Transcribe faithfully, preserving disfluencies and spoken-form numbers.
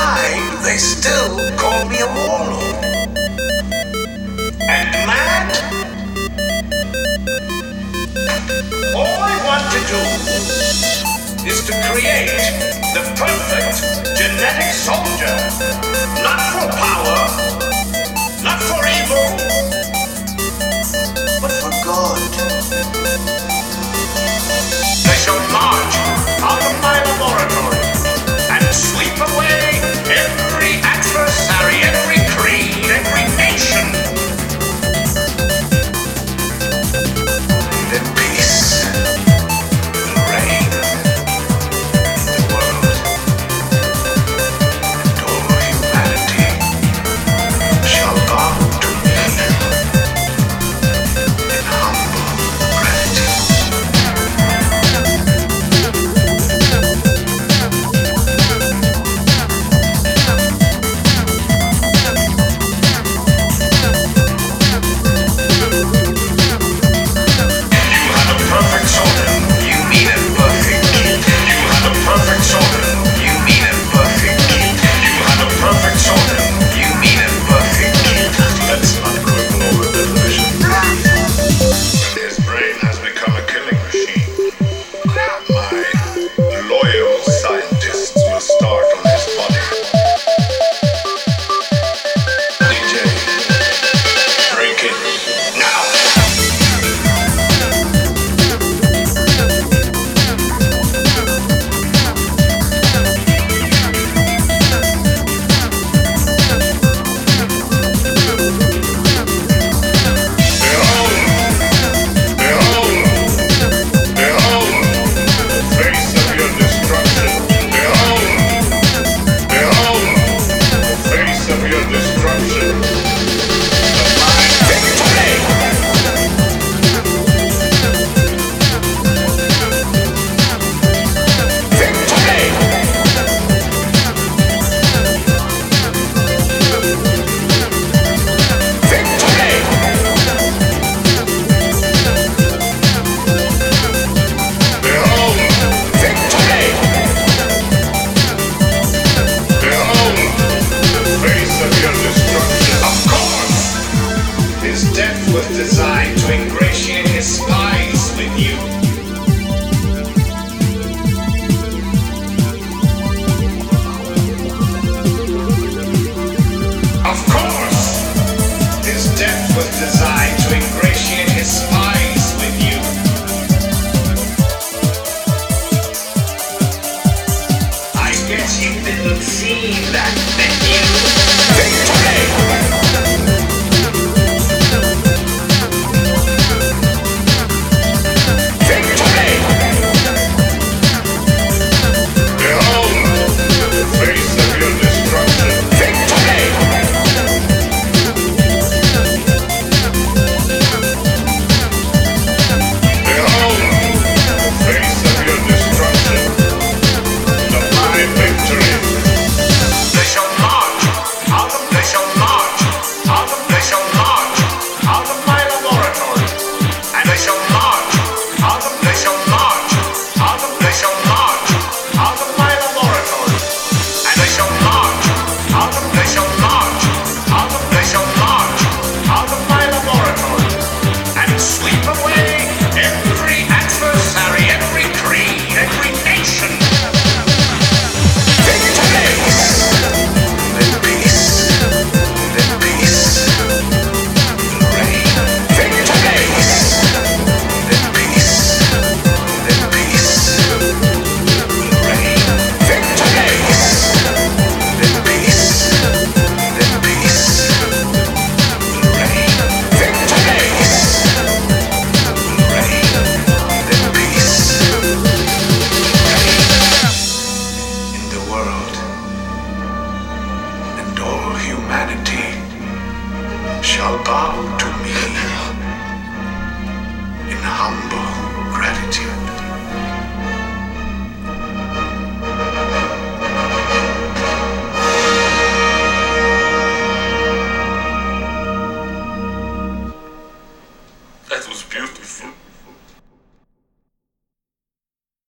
alive, they still call me a warlord. And mad? All I want to do is to create the perfect genetic soldier. Not for power, not for evil, but for God. They shall march out of my laboratory and sweep away every adversary, every creed, every nation. And then peace will reign in the world, and all humanity shall bow to me in humble gratitude. They shall march out of, they shall march out of